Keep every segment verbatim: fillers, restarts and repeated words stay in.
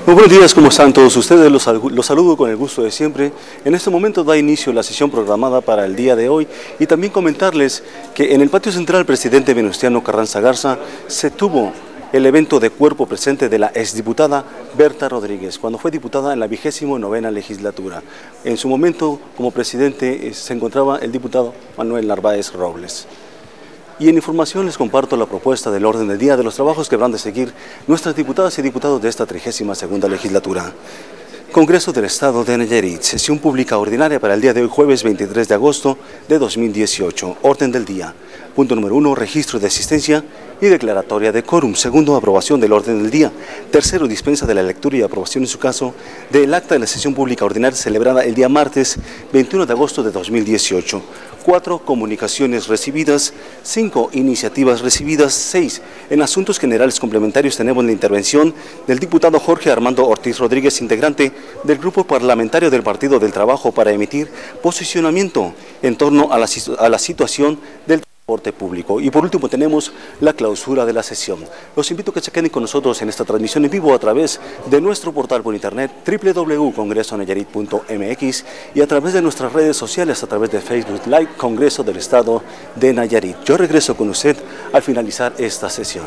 Muy buenos días, ¿cómo están todos ustedes? Los, sal- los saludo con el gusto de siempre. En este momento da inicio la sesión programada para el día de hoy y también comentarles que en el patio central presidente Venustiano Carranza Garza se tuvo el evento de cuerpo presente de la exdiputada Berta Rodríguez, cuando fue diputada en la vigésimo novena legislatura. En su momento, como presidente, eh, se encontraba el diputado Manuel Narváez Robles. Y en información les comparto la propuesta del orden del día de los trabajos que habrán de seguir nuestras diputadas y diputados de esta trigésima segunda legislatura. Congreso del Estado de Nayarit, sesión pública ordinaria para el día de hoy, jueves veintitrés de agosto de dos mil dieciocho. Orden del día. Punto número uno, registro de asistencia y declaratoria de quórum. Segundo, aprobación del orden del día. Tercero, dispensa de la lectura y aprobación en su caso del acta de la sesión pública ordinaria celebrada el día martes veintiuno de agosto de dos mil dieciocho. Cuatro, comunicaciones recibidas. Cinco, iniciativas recibidas. Seis, en asuntos generales complementarios tenemos la intervención del diputado Jorge Armando Ortiz Rodríguez, integrante del Grupo Parlamentario del Partido del Trabajo, para emitir posicionamiento en torno a la, a la situación del transporte público. Y por último tenemos la clausura de la sesión. Los invito a que se queden con nosotros en esta transmisión en vivo a través de nuestro portal por internet doble u doble u doble u punto congreso nayarit punto m x y a través de nuestras redes sociales, a través de Facebook Live Congreso del Estado de Nayarit. Yo regreso con usted al finalizar esta sesión.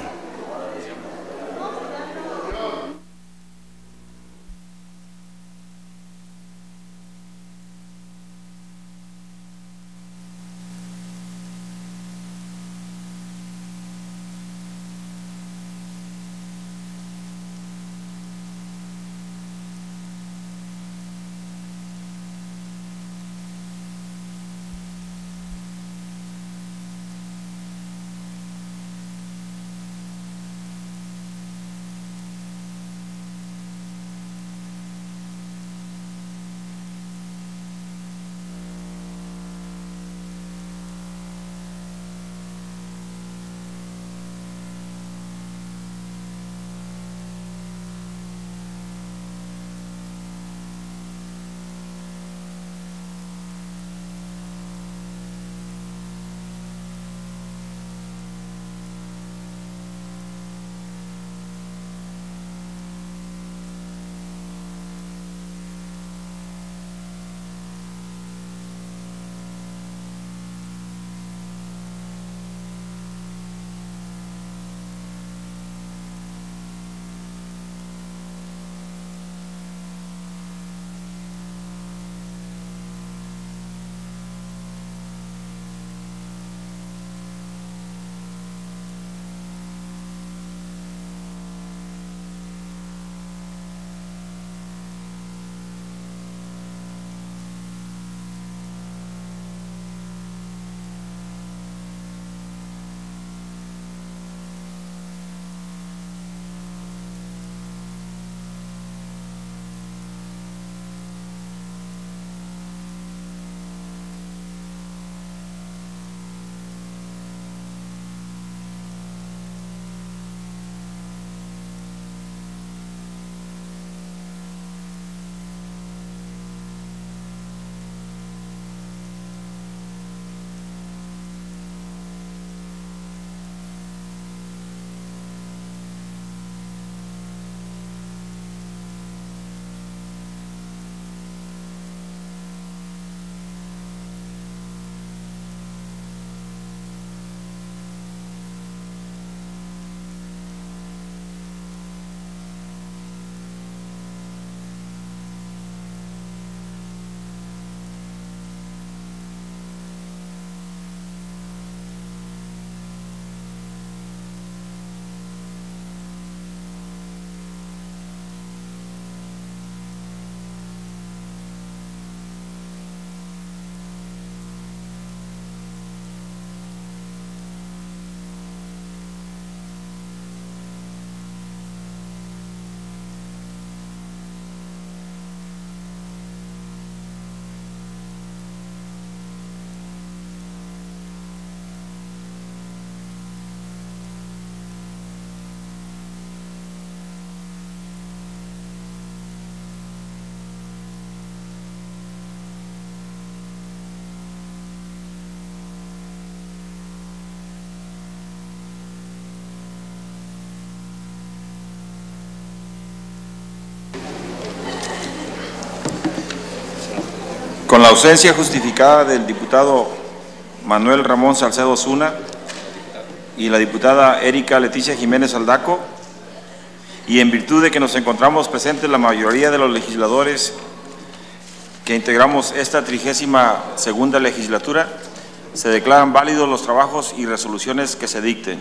Con la ausencia justificada del diputado Manuel Ramón Salcedo Osuna y la diputada Erika Leticia Jiménez Aldaco, y en virtud de que nos encontramos presentes la mayoría de los legisladores que integramos esta trigésima segunda legislatura, se declaran válidos los trabajos y resoluciones que se dicten.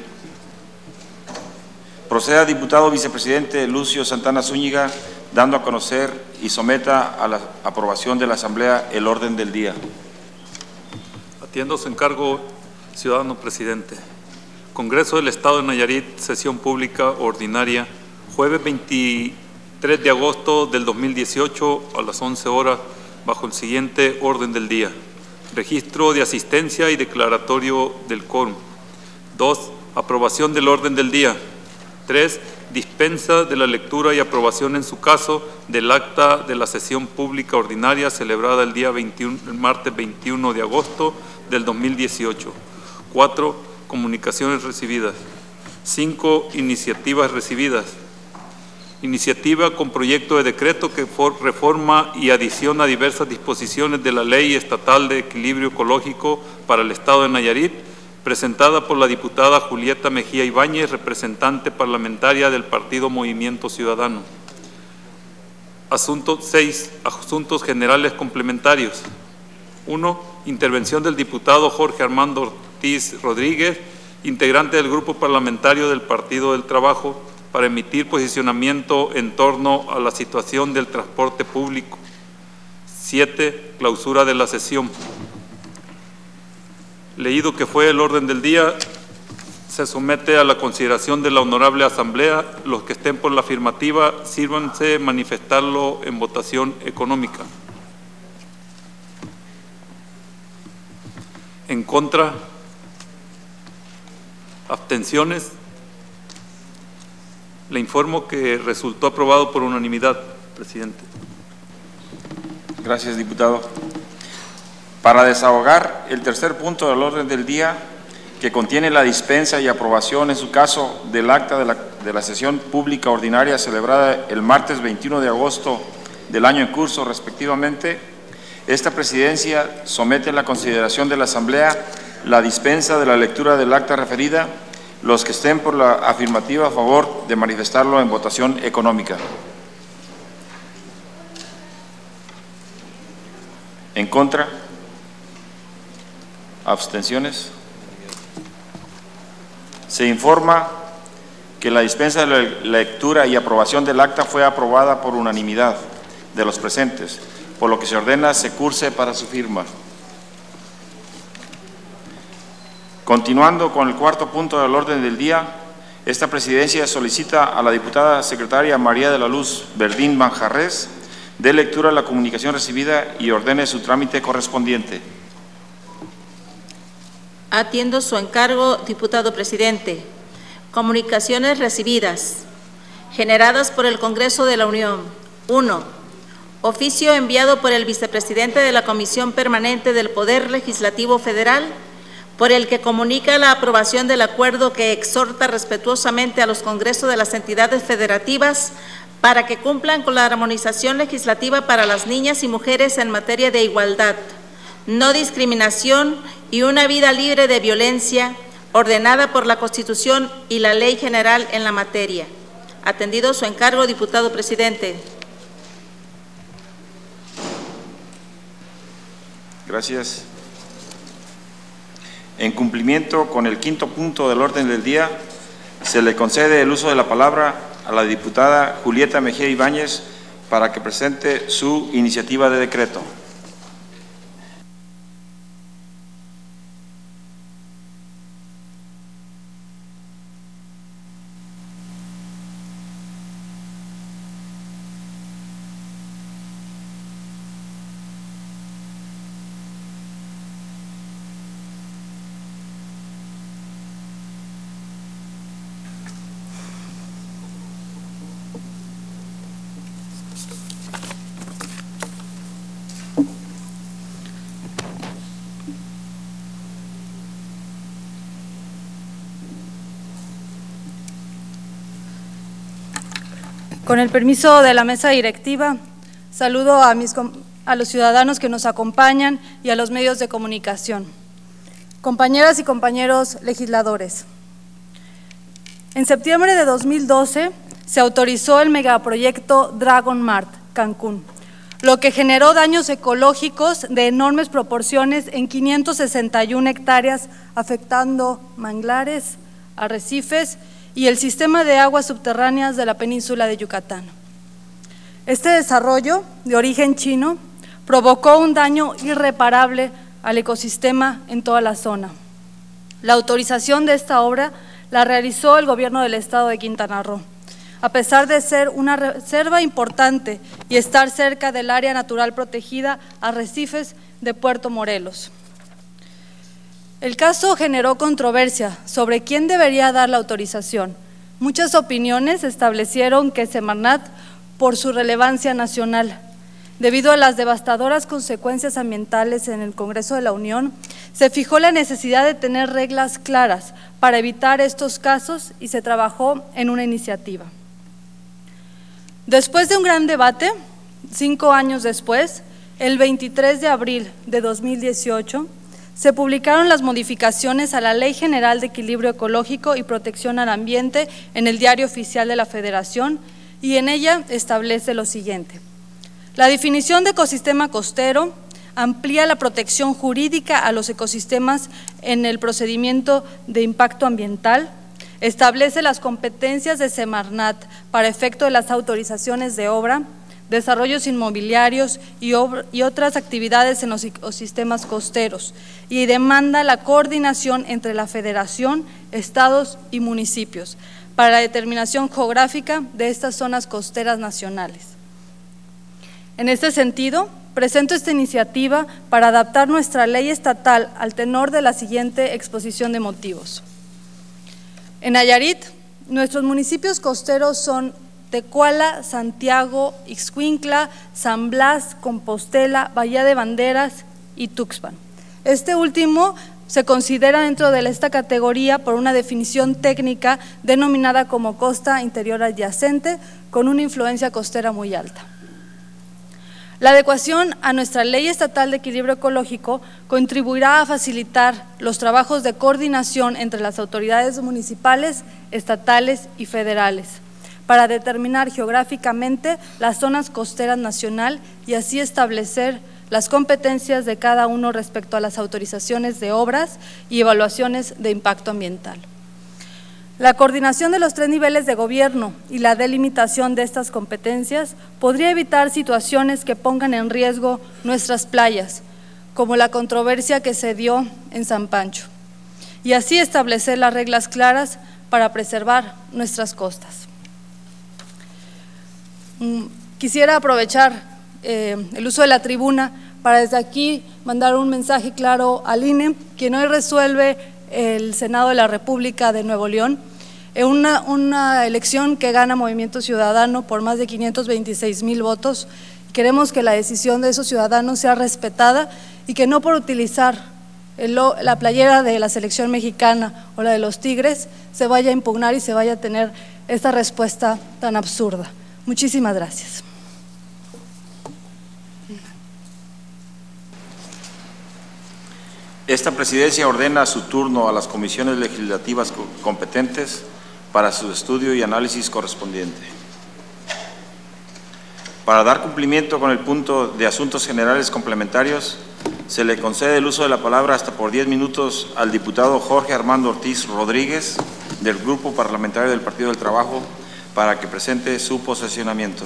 Proceda, diputado vicepresidente Lucio Santana Zúñiga, dando a conocer y someta a la aprobación de la Asamblea el orden del día. Atiendo su encargo, ciudadano presidente. Congreso del Estado de Nayarit, sesión pública ordinaria, jueves veintitrés de agosto del dos mil dieciocho a las once horas, bajo el siguiente orden del día. Registro de asistencia y declaratorio del quórum. Dos. Aprobación del orden del día. Tres. Dispensa de la lectura y aprobación en su caso del acta de la sesión pública ordinaria celebrada el día veintiuno, el martes veintiuno de agosto del dos mil dieciocho. Cuatro. Comunicaciones recibidas. Cinco. Iniciativas recibidas. Iniciativa con proyecto de decreto que reforma y adiciona diversas disposiciones de la Ley Estatal de Equilibrio Ecológico para el Estado de Nayarit, presentada por la diputada Julieta Mejía Ibáñez, representante parlamentaria del Partido Movimiento Ciudadano. Asunto seis. Asuntos generales complementarios. uno. Intervención del diputado Jorge Armando Ortiz Rodríguez, integrante del Grupo Parlamentario del Partido del Trabajo, para emitir posicionamiento en torno a la situación del transporte público. Siete. Clausura de la sesión. Leído que fue el orden del día, se somete a la consideración de la Honorable Asamblea. Los que estén por la afirmativa, sírvanse manifestarlo en votación económica. En contra. Abstenciones. Le informo que resultó aprobado por unanimidad, presidente. Gracias, diputado. Para desahogar el tercer punto del orden del día, que contiene la dispensa y aprobación, en su caso, del acta de la, de la sesión pública ordinaria celebrada el martes veintiuno de agosto del año en curso, respectivamente, esta presidencia somete a la consideración de la Asamblea la dispensa de la lectura del acta referida. Los que estén por la afirmativa, a favor de manifestarlo en votación económica. ¿En contra? ¿Abstenciones? Se informa que la dispensa de la lectura y aprobación del acta fue aprobada por unanimidad de los presentes, por lo que se ordena se curse para su firma. Continuando con el cuarto punto del orden del día, esta presidencia solicita a la diputada secretaria María de la Luz Verdín Manjarres dé lectura a la comunicación recibida y ordene su trámite correspondiente. Atiendo su encargo, diputado presidente. Comunicaciones recibidas. Generadas por el Congreso de la Unión. uno. Oficio enviado por el vicepresidente de la Comisión Permanente del Poder Legislativo Federal, por el que comunica la aprobación del acuerdo que exhorta respetuosamente a los congresos de las entidades federativas para que cumplan con la armonización legislativa para las niñas y mujeres en materia de igualdad, no discriminación y una vida libre de violencia, ordenada por la Constitución y la Ley General en la materia. Atendido su encargo, diputado presidente. Gracias. En cumplimiento con el quinto punto del orden del día, se le concede el uso de la palabra a la diputada Julieta Mejía Ibáñez para que presente su iniciativa de decreto. Con el permiso de la mesa directiva, saludo a mis, a los ciudadanos que nos acompañan y a los medios de comunicación. Compañeras y compañeros legisladores, en septiembre de dos mil doce se autorizó el megaproyecto Dragon Mart Cancún, lo que generó daños ecológicos de enormes proporciones en quinientas sesenta y una hectáreas, afectando manglares, arrecifes y el sistema de aguas subterráneas de la península de Yucatán. Este desarrollo, de origen chino, provocó un daño irreparable al ecosistema en toda la zona. La autorización de esta obra la realizó el Gobierno del Estado de Quintana Roo, a pesar de ser una reserva importante y estar cerca del área natural protegida Arrecifes de Puerto Morelos. El caso generó controversia sobre quién debería dar la autorización. Muchas opiniones establecieron que Semarnat, por su relevancia nacional, debido a las devastadoras consecuencias ambientales en el Congreso de la Unión, se fijó la necesidad de tener reglas claras para evitar estos casos y se trabajó en una iniciativa. Después de un gran debate, cinco años después, el veintitrés de abril de dos mil dieciocho, se publicaron las modificaciones a la Ley General de Equilibrio Ecológico y Protección al Ambiente en el Diario Oficial de la Federación, y en ella establece lo siguiente: la definición de ecosistema costero amplía la protección jurídica a los ecosistemas en el procedimiento de impacto ambiental, establece las competencias de Semarnat para efecto de las autorizaciones de obra, desarrollos inmobiliarios y, y otras actividades en los ecosistemas costeros, y demanda la coordinación entre la Federación, estados y municipios para la determinación geográfica de estas zonas costeras nacionales. En este sentido, presento esta iniciativa para adaptar nuestra ley estatal al tenor de la siguiente exposición de motivos. En Nayarit, nuestros municipios costeros son Tecuala, Santiago, Ixcuintla, San Blas, Compostela, Bahía de Banderas y Tuxpan. Este último se considera dentro de esta categoría por una definición técnica denominada como costa interior adyacente, con una influencia costera muy alta. La adecuación a nuestra Ley Estatal de Equilibrio Ecológico contribuirá a facilitar los trabajos de coordinación entre las autoridades municipales, estatales y federales, para determinar geográficamente las zonas costeras nacional y así establecer las competencias de cada uno respecto a las autorizaciones de obras y evaluaciones de impacto ambiental. La coordinación de los tres niveles de gobierno y la delimitación de estas competencias podría evitar situaciones que pongan en riesgo nuestras playas, como la controversia que se dio en San Pancho, y así establecer las reglas claras para preservar nuestras costas. Quisiera aprovechar eh, el uso de la tribuna para desde aquí mandar un mensaje claro al I N E, quien hoy resuelve el Senado de la República de Nuevo León, en una, una elección que gana Movimiento Ciudadano por más de quinientos veintiséis mil votos. Queremos que la decisión de esos ciudadanos sea respetada y que no por utilizar el, la playera de la selección mexicana o la de los Tigres se vaya a impugnar y se vaya a tener esta respuesta tan absurda. Muchísimas gracias. Esta presidencia ordena a su turno a las comisiones legislativas competentes para su estudio y análisis correspondiente. Para dar cumplimiento con el punto de asuntos generales complementarios, se le concede el uso de la palabra hasta por diez minutos al diputado Jorge Armando Ortiz Rodríguez, del Grupo Parlamentario del Partido del Trabajo, para que presente su posicionamiento.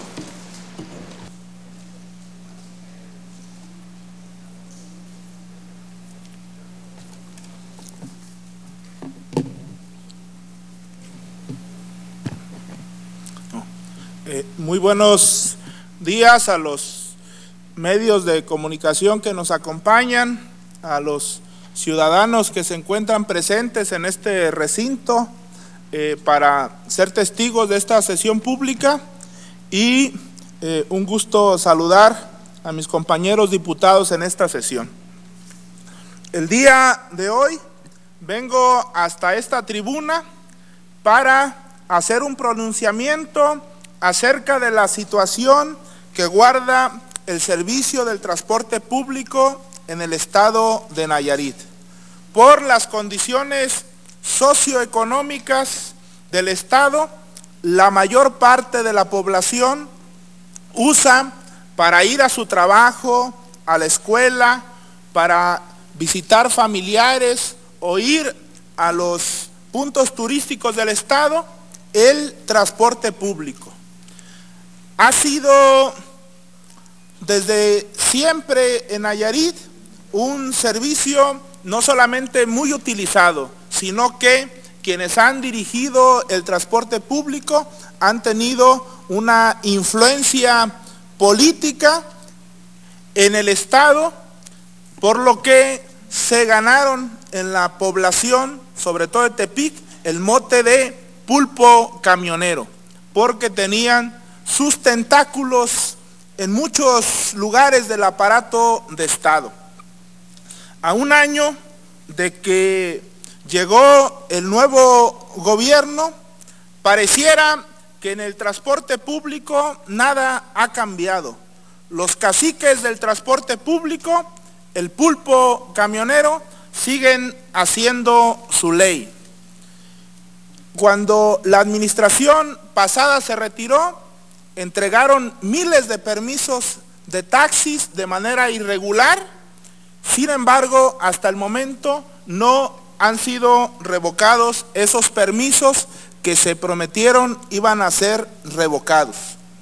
Eh, muy buenos días a los medios de comunicación que nos acompañan, a los ciudadanos que se encuentran presentes en este recinto eh, para ser testigos de esta sesión pública, y eh, un gusto saludar a mis compañeros diputados en esta sesión. El día de hoy vengo hasta esta tribuna para hacer un pronunciamiento acerca de la situación que guarda el servicio del transporte público en el estado de Nayarit, por las condiciones socioeconómicas del estado. La mayor parte de la población usa para ir a su trabajo, a la escuela, para visitar familiares o ir a los puntos turísticos del estado, el transporte público. Ha sido desde siempre en Nayarit un servicio no solamente muy utilizado, sino que quienes han dirigido el transporte público han tenido una influencia política en el estado, por lo que se ganaron en la población, sobre todo de Tepic, el mote de pulpo camionero, porque tenían sus tentáculos en muchos lugares del aparato de Estado. A un año de que llegó el nuevo gobierno, pareciera que en el transporte público nada ha cambiado. Los caciques del transporte público, el pulpo camionero, siguen haciendo su ley. Cuando la administración pasada se retiró, entregaron miles de permisos de taxis de manera irregular. Sin embargo, hasta el momento no han sido revocados esos permisos que se prometieron iban a ser revocados.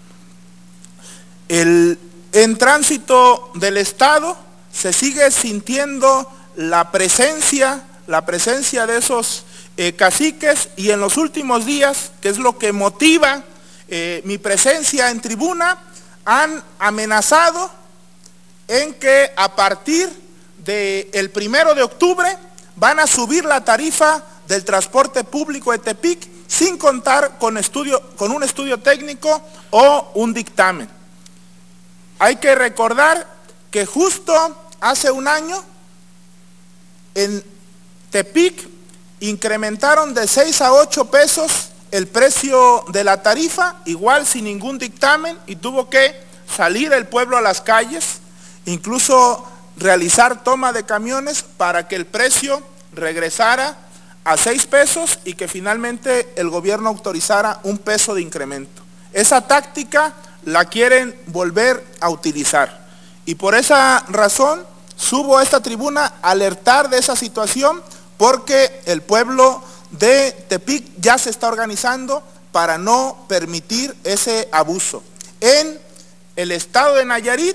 El, en tránsito del estado se sigue sintiendo la presencia, la presencia de esos eh, caciques, y en los últimos días, que es lo que motiva eh, mi presencia en tribuna, han amenazado en que a partir del primero de octubre van a subir la tarifa del transporte público de Tepic sin contar con, estudio, con un estudio técnico o un dictamen. Hay que recordar que justo hace un año en Tepic incrementaron de seis a ocho pesos el precio de la tarifa, igual sin ningún dictamen, y tuvo que salir el pueblo a las calles, incluso realizar toma de camiones para que el precio regresara a seis pesos y que finalmente el gobierno autorizara un peso de incremento. Esa táctica la quieren volver a utilizar, y por esa razón subo a esta tribuna a alertar de esa situación, porque el pueblo de Tepic ya se está organizando para no permitir ese abuso. En el estado de Nayarit,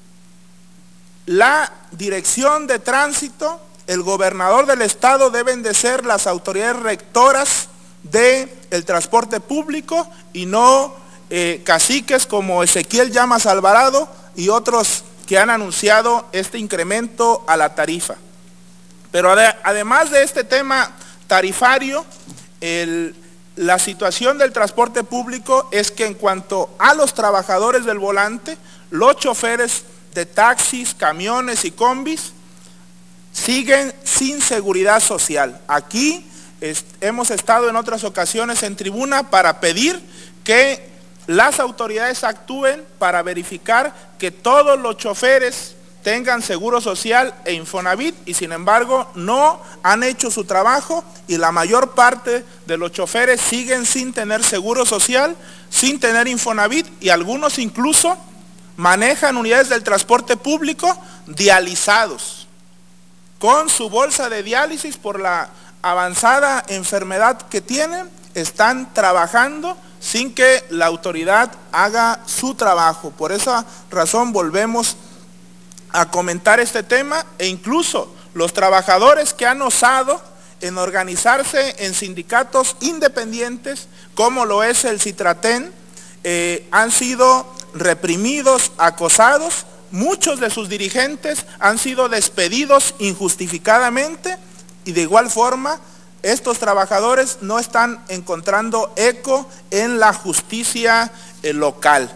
la dirección de tránsito, el gobernador del estado deben de ser las autoridades rectoras del transporte público y no eh, caciques como Ezequiel Llamas Alvarado y otros que han anunciado este incremento a la tarifa. Pero ade además de este tema tarifario, el, la situación del transporte público es que en cuanto a los trabajadores del volante, los choferes de taxis, camiones y combis siguen sin seguridad social. Aquí es, hemos estado en otras ocasiones en tribuna para pedir que las autoridades actúen para verificar que todos los choferes tengan seguro social e Infonavit, y sin embargo no han hecho su trabajo, y la mayor parte de los choferes siguen sin tener seguro social, sin tener Infonavit, y algunos incluso manejan unidades del transporte público dializados, con su bolsa de diálisis por la avanzada enfermedad que tienen. Están trabajando sin que la autoridad haga su trabajo. Por esa razón volvemos a comentar este tema, e incluso los trabajadores que han osado en organizarse en sindicatos independientes, como lo es el Citratén, eh, han sido reprimidos, acosados. Muchos de sus dirigentes han sido despedidos injustificadamente, y de igual forma estos trabajadores no están encontrando eco en la justicia eh, local.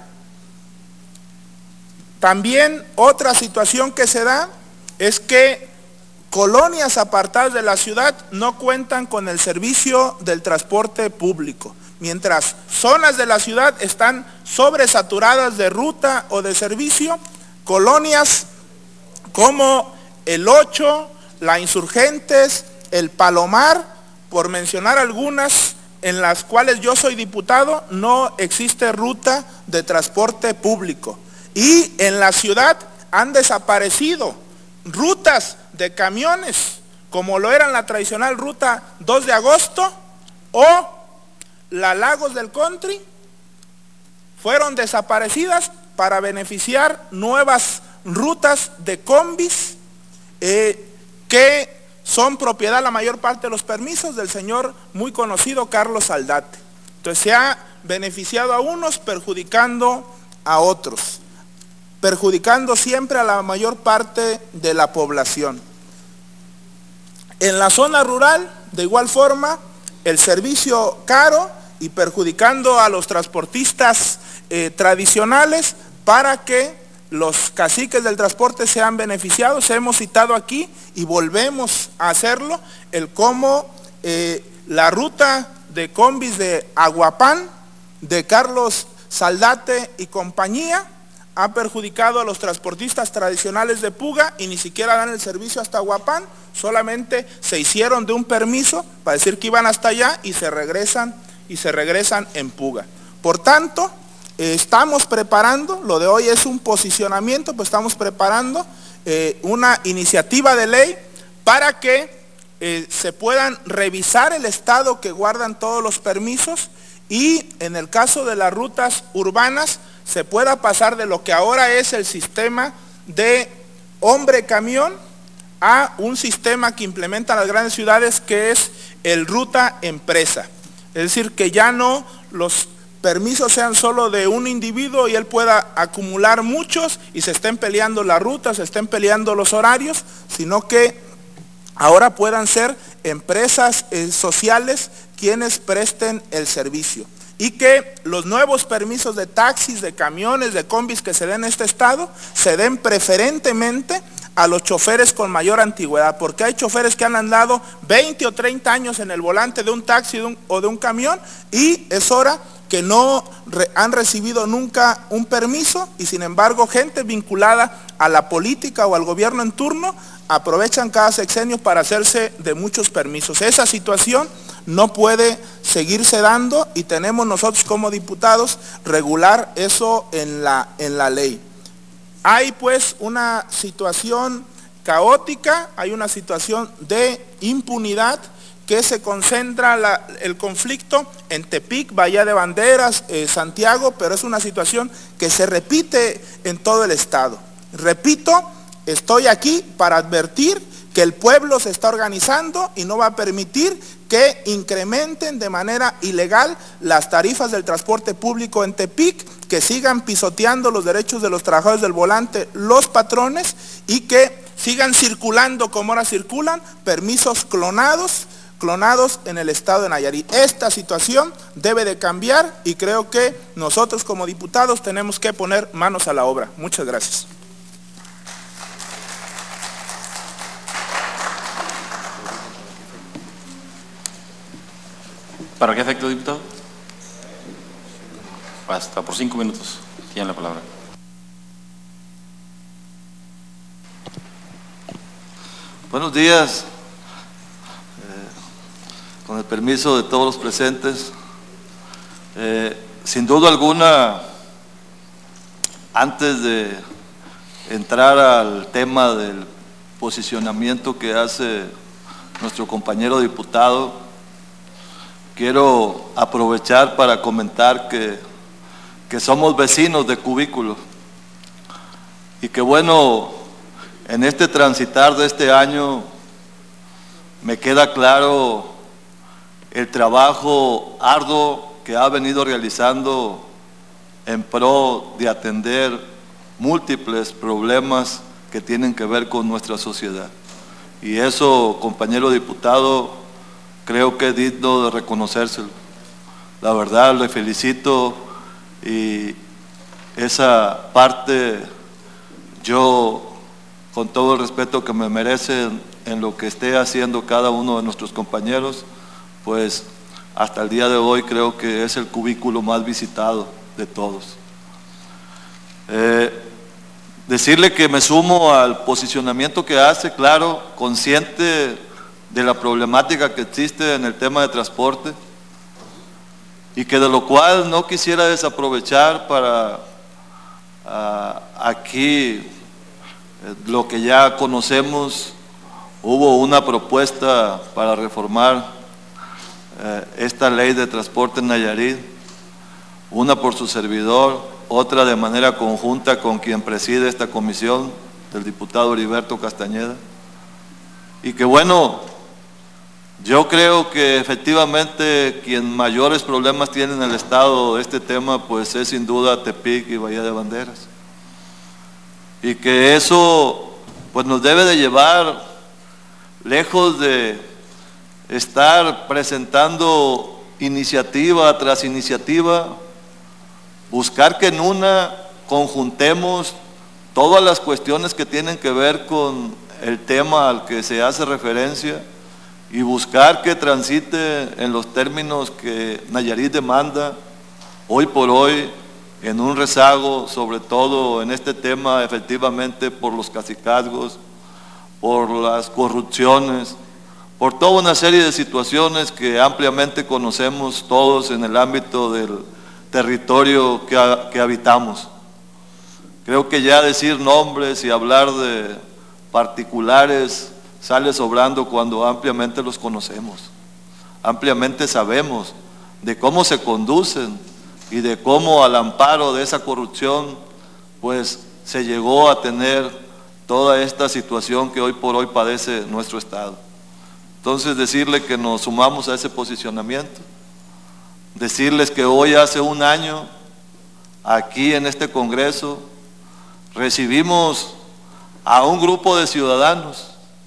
También otra situación que se da es que colonias apartadas de la ciudad no cuentan con el servicio del transporte público, mientras zonas de la ciudad están sobresaturadas de ruta o de servicio. colonias como el Ocho, la Insurgentes, el Palomar, por mencionar algunas, en las cuales yo soy diputado, no existe ruta de transporte público. Y en la ciudad han desaparecido rutas de camiones, como lo eran la tradicional ruta dos de agosto o la Lagos del Country, fueron desaparecidas para beneficiar nuevas rutas de combis eh, que son propiedad, la mayor parte de los permisos, del señor muy conocido Carlos Saldate. Entonces se ha beneficiado a unos perjudicando a otros, perjudicando siempre a la mayor parte de la población. En la zona rural, de igual forma, el servicio caro y perjudicando a los transportistas eh, tradicionales para que los caciques del transporte sean beneficiados. Hemos citado aquí y volvemos a hacerlo, el cómo eh, la ruta de combis de Aguapán, de Carlos Saldate y compañía, ha perjudicado a los transportistas tradicionales de Puga y ni siquiera dan el servicio hasta Aguapán, solamente se hicieron de un permiso para decir que iban hasta allá y se regresan, y se regresan en Puga. Por tanto, Eh, estamos preparando, lo de hoy es un posicionamiento, pues estamos preparando eh, una iniciativa de ley para que eh, se puedan revisar el estado que guardan todos los permisos y en el caso de las rutas urbanas se pueda pasar de lo que ahora es el sistema de hombre-camión a un sistema que implementan las grandes ciudades, que es el ruta-empresa. Es decir, que ya no los permisos sean solo de un individuo y él pueda acumular muchos y se estén peleando las rutas, se estén peleando los horarios, sino que ahora puedan ser empresas eh, sociales quienes presten el servicio. Y que los nuevos permisos de taxis, de camiones, de combis que se den en este estado, se den preferentemente a los choferes con mayor antigüedad, porque hay choferes que han andado veinte o treinta años en el volante de un taxi de un, o de un camión y es hora que no re, han recibido nunca un permiso y sin embargo gente vinculada a la política o al gobierno en turno aprovechan cada sexenio para hacerse de muchos permisos. Esa situación no puede seguirse dando y tenemos nosotros como diputados regular eso en la, en la ley. Hay pues una situación caótica, hay una situación de impunidad que se concentra la, el conflicto en Tepic, Bahía de Banderas, eh, Santiago, pero es una situación que se repite en todo el estado. Repito, estoy aquí para advertir que el pueblo se está organizando y no va a permitir que incrementen de manera ilegal las tarifas del transporte público en Tepic, que sigan pisoteando los derechos de los trabajadores del volante, los patrones, y que sigan circulando como ahora circulan, permisos clonados, clonados en el estado de Nayarit. Esta situación debe de cambiar y creo que nosotros como diputados tenemos que poner manos a la obra. Muchas gracias. ¿Para qué efecto, diputado? Hasta por cinco minutos. Tiene la palabra. Buenos días. Con el permiso de todos los presentes, eh, sin duda alguna, antes de entrar al tema del posicionamiento que hace nuestro compañero diputado, quiero aprovechar para comentar que, que somos vecinos de Cubículo y que bueno, en este transitar de este año me queda claro el trabajo arduo que ha venido realizando en pro de atender múltiples problemas que tienen que ver con nuestra sociedad. Y eso, compañero diputado, creo que es digno de reconocérselo. La verdad, le felicito y esa parte yo, con todo el respeto que me merecen en lo que esté haciendo cada uno de nuestros compañeros, pues hasta el día de hoy creo que es el cubículo más visitado de todos. Eh, decirle que me sumo al posicionamiento que hace, claro, consciente de la problemática que existe en el tema de transporte y que de lo cual no quisiera desaprovechar para uh, aquí eh, lo que ya conocemos. Hubo una propuesta para reformar eh, esta ley de transporte en Nayarit, una por su servidor, otra de manera conjunta con quien preside esta comisión, el diputado Heriberto Castañeda. Y que bueno, yo creo que efectivamente quien mayores problemas tiene en el Estado de este tema, pues es sin duda Tepic y Bahía de Banderas. Y que eso pues nos debe de llevar, lejos de estar presentando iniciativa tras iniciativa, buscar que en una conjuntemos todas las cuestiones que tienen que ver con el tema al que se hace referencia y buscar que transite en los términos que Nayarit demanda hoy por hoy, en un rezago, sobre todo en este tema, efectivamente por los cacicazgos, por las corrupciones, por toda una serie de situaciones que ampliamente conocemos todos en el ámbito del territorio que, que habitamos. Creo que ya decir nombres y hablar de particulares sale sobrando cuando ampliamente los conocemos, ampliamente sabemos de cómo se conducen y de cómo al amparo de esa corrupción pues se llegó a tener toda esta situación que hoy por hoy padece nuestro Estado. Entonces decirle que nos sumamos a ese posicionamiento, decirles que hoy hace un año, aquí en este Congreso, recibimos a un grupo de ciudadanos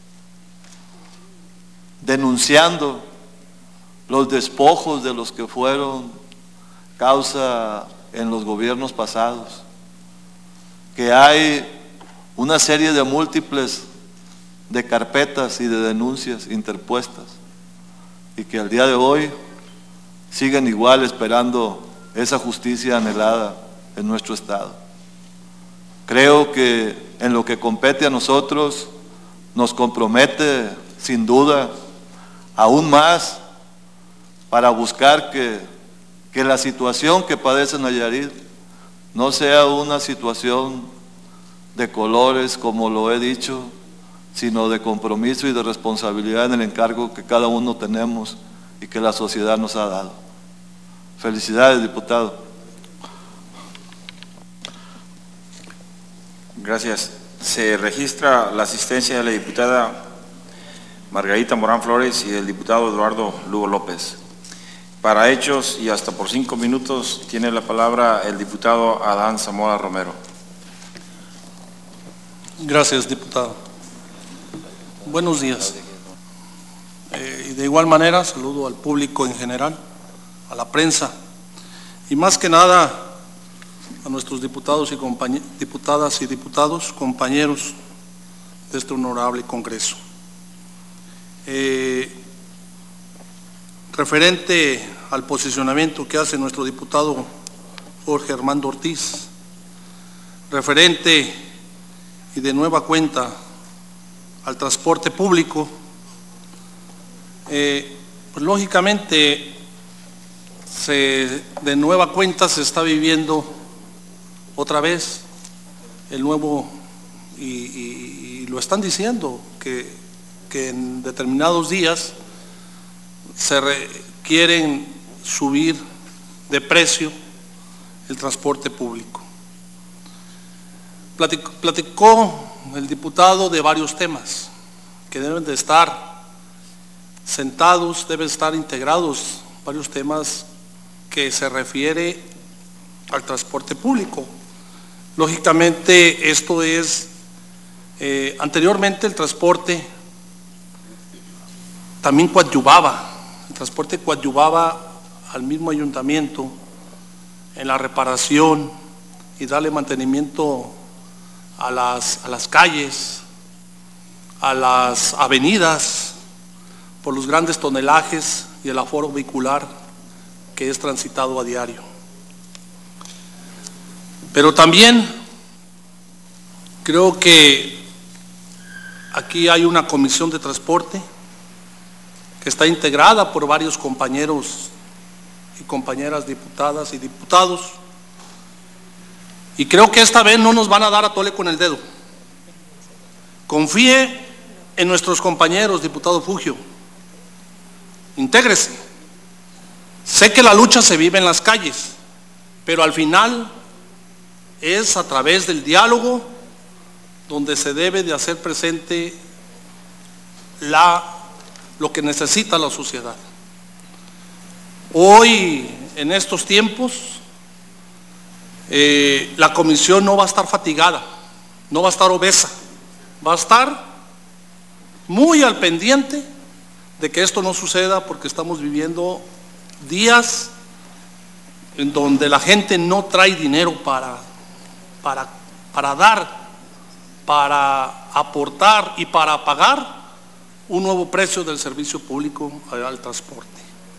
denunciando los despojos de los que fueron causa en los gobiernos pasados, que hay una serie de múltiples de carpetas y de denuncias interpuestas y que al día de hoy siguen igual esperando esa justicia anhelada en nuestro Estado. Creo que en lo que compete a nosotros nos compromete sin duda aún más para buscar que, que la situación que padece Nayarit no sea una situación de colores, como lo he dicho, sino de compromiso y de responsabilidad en el encargo que cada uno tenemos y que la sociedad nos ha dado. Felicidades, diputado. Gracias. Se registra la asistencia de la diputada Margarita Morán Flores y del diputado Eduardo Lugo López. Para hechos y hasta por cinco minutos tiene la palabra el diputado Adán Zamora Romero. Gracias, diputado. Buenos días. Eh, y de igual manera saludo al público en general, a la prensa y más que nada a nuestros diputados y diputadas y diputados, compañeros de este honorable Congreso. Eh, referente al posicionamiento que hace nuestro diputado Jorge Armando Ortiz, referente y de nueva cuenta al transporte público, eh, pues lógicamente se, de nueva cuenta se está viviendo otra vez el nuevo, y, y, y lo están diciendo, que, que en determinados días se re, quieren subir de precio el transporte público. Platicó, platicó el diputado de varios temas que deben de estar sentados, deben estar integrados, varios temas que se refiere al transporte público. Lógicamente esto es, eh, anteriormente el transporte también coadyuvaba, el transporte coadyuvaba al mismo ayuntamiento en la reparación y darle mantenimiento a las, a las calles, a las avenidas, por los grandes tonelajes y el aforo vehicular que es transitado a diario. Pero también Creo que aquí hay una comisión de transporte que está integrada por varios compañeros y compañeras diputadas y diputados, y creo que esta vez no nos van a dar a tole con el dedo. Confíe en nuestros compañeros, diputado Fugio, intégrese. Sé que la lucha se vive en las calles, pero al final es a través del diálogo donde se debe de hacer presente la, lo que necesita la sociedad. Hoy, en estos tiempos, eh, la comisión no va a estar fatigada, no va a estar obesa, va a estar muy al pendiente de que esto no suceda, porque estamos viviendo días en donde la gente no trae dinero para, para, para dar, para aportar y para pagar un nuevo precio del servicio público al transporte.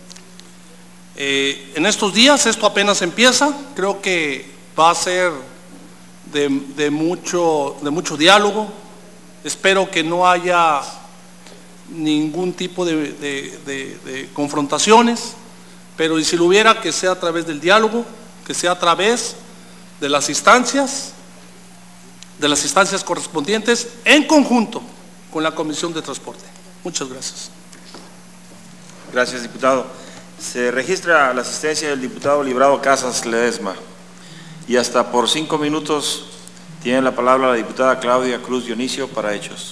Eh, en estos días esto apenas empieza, creo que va a ser de, de, mucho, de mucho diálogo. Espero que no haya ningún tipo de, de, de, de confrontaciones, pero y si lo hubiera, que sea a través del diálogo, que sea a través de las instancias, de las instancias correspondientes, en conjunto con la Comisión de Transporte. Muchas gracias. Gracias, diputado. Se registra la asistencia del diputado Librado Casas Ledesma, y hasta por cinco minutos tiene la palabra la diputada Claudia Cruz Dionisio para hechos.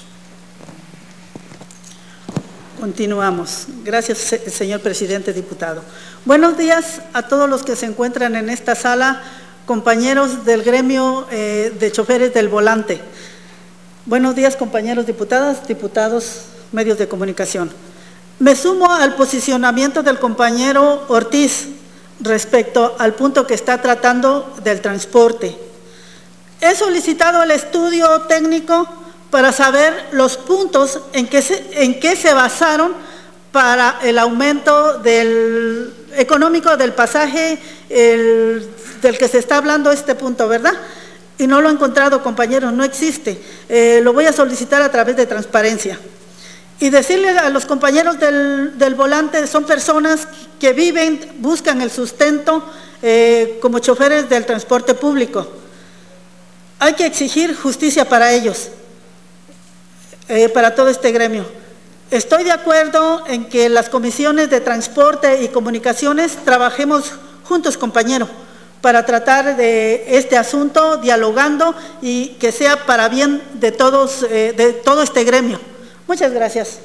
Continuamos. Gracias, señor presidente, diputado. Buenos días a todos los que se encuentran en esta sala, compañeros del gremio eh, de choferes del volante. Buenos días, compañeros diputadas, diputados, medios de comunicación. Me sumo al posicionamiento del compañero Ortiz respecto al punto que está tratando del transporte. He solicitado el estudio técnico para saber los puntos en que se, en que se basaron para el aumento del, económico del pasaje el, del que se está hablando este punto, ¿verdad? Y no lo he encontrado, compañeros, no existe. Eh, lo voy a solicitar a través de transparencia. Y decirle a los compañeros del, del volante, son personas que viven, buscan el sustento eh, como choferes del transporte público. Hay que exigir justicia para ellos, eh, para todo este gremio. Estoy de acuerdo en que las comisiones de transporte y comunicaciones trabajemos juntos, compañero, para tratar de este asunto, dialogando y que sea para bien de todos, eh, de todo este gremio. Muchas gracias.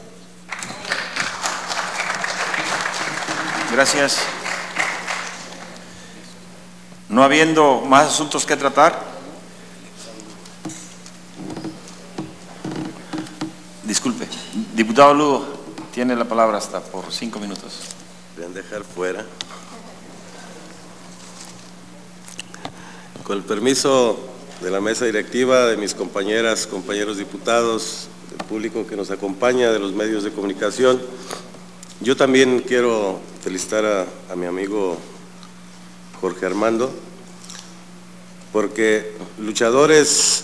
Gracias. No habiendo más asuntos que tratar, disculpe, diputado Lugo, tiene la palabra hasta por cinco minutos. Deben dejar fuera. Con el permiso de la mesa directiva, de mis compañeras, compañeros diputados, del público que nos acompaña, de los medios de comunicación, yo también quiero felicitar a, a mi amigo Jorge Armando, porque luchadores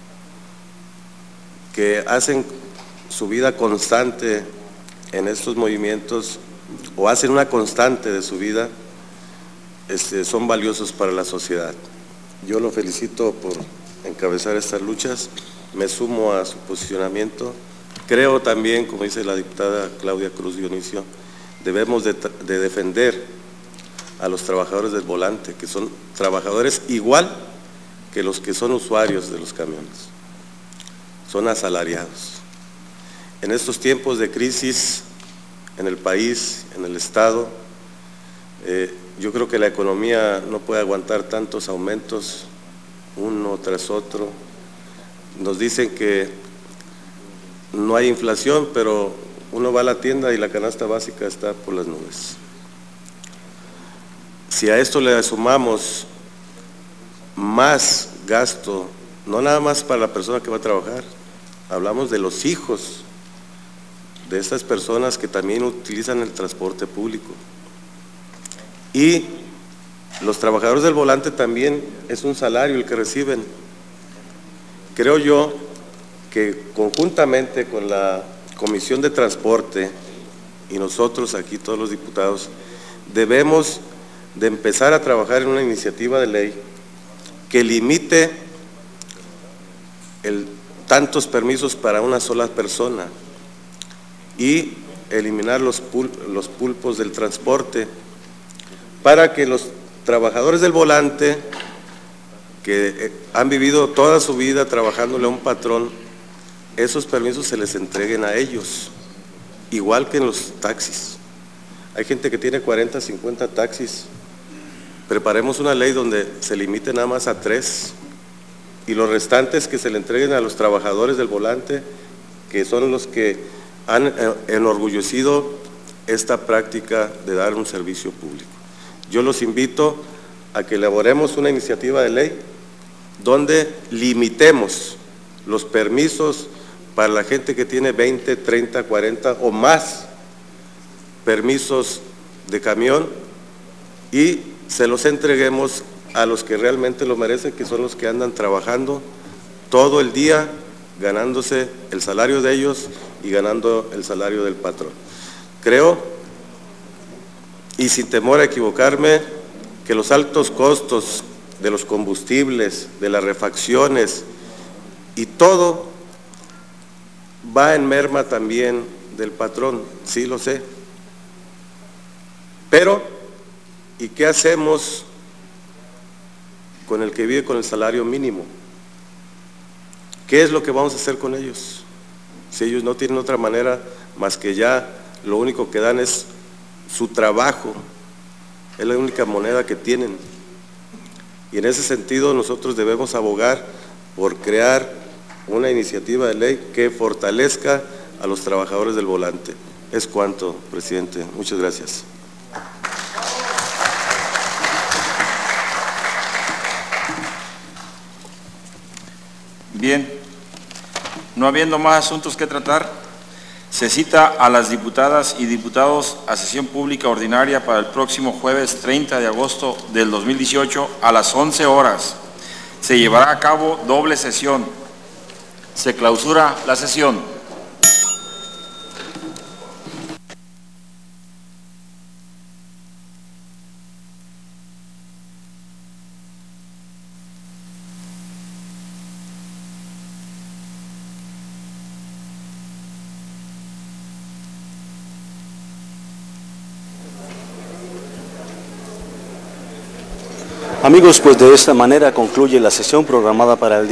que hacen su vida constante en estos movimientos o hacen una constante de su vida, este, son valiosos para la sociedad. Yo lo felicito por encabezar estas luchas, me sumo a su posicionamiento. Creo también, como dice la diputada Claudia Cruz Dionisio, debemos de, de defender a los trabajadores del volante, que son trabajadores igual que los que son usuarios de los camiones, son asalariados. En estos tiempos de crisis en el país, en el Estado, eh, yo creo que la economía no puede aguantar tantos aumentos, uno tras otro. Nos dicen que no hay inflación, pero uno va a la tienda y la canasta básica está por las nubes. Si a esto le sumamos más gasto, no nada más para la persona que va a trabajar, hablamos de los hijos de estas personas que también utilizan el transporte público. Y los trabajadores del volante también es un salario el que reciben, creo yo que conjuntamente con la Comisión de Transporte y nosotros aquí, todos los diputados, debemos de empezar a trabajar en una iniciativa de ley que limite el, tantos permisos para una sola persona y eliminar los, pul, los pulpos del transporte para que los trabajadores del volante que han vivido toda su vida trabajándole a un patrón, esos permisos se les entreguen a ellos, igual que en los taxis. Hay gente que tiene cuarenta, cincuenta taxis. Preparemos una ley donde se limite nada más a tres y los restantes que se le entreguen a los trabajadores del volante, que son los que han enorgullecido esta práctica de dar un servicio público. Yo los invito a que elaboremos una iniciativa de ley donde limitemos los permisos para la gente que tiene veinte, treinta, cuarenta o más permisos de camión y se los entreguemos a los que realmente lo merecen, que son los que andan trabajando todo el día, ganándose el salario de ellos y ganando el salario del patrón. Creo, y sin temor a equivocarme, que los altos costos de los combustibles, de las refacciones y todo va en merma también del patrón, sí lo sé. Pero, ¿y qué hacemos con el que vive con el salario mínimo? ¿Qué es lo que vamos a hacer con ellos? Si ellos no tienen otra manera más que ya lo único que dan es su trabajo, es la única moneda que tienen. Y en ese sentido nosotros debemos abogar por crear una iniciativa de ley que fortalezca a los trabajadores del volante. Es cuanto, presidente. Muchas gracias. Bien, no habiendo más asuntos que tratar, se cita a las diputadas y diputados a sesión pública ordinaria para el próximo jueves treinta de agosto del dos mil dieciocho a las once horas. Se llevará a cabo doble sesión. Se clausura la sesión. Amigos, pues de esta manera concluye la sesión programada para el día.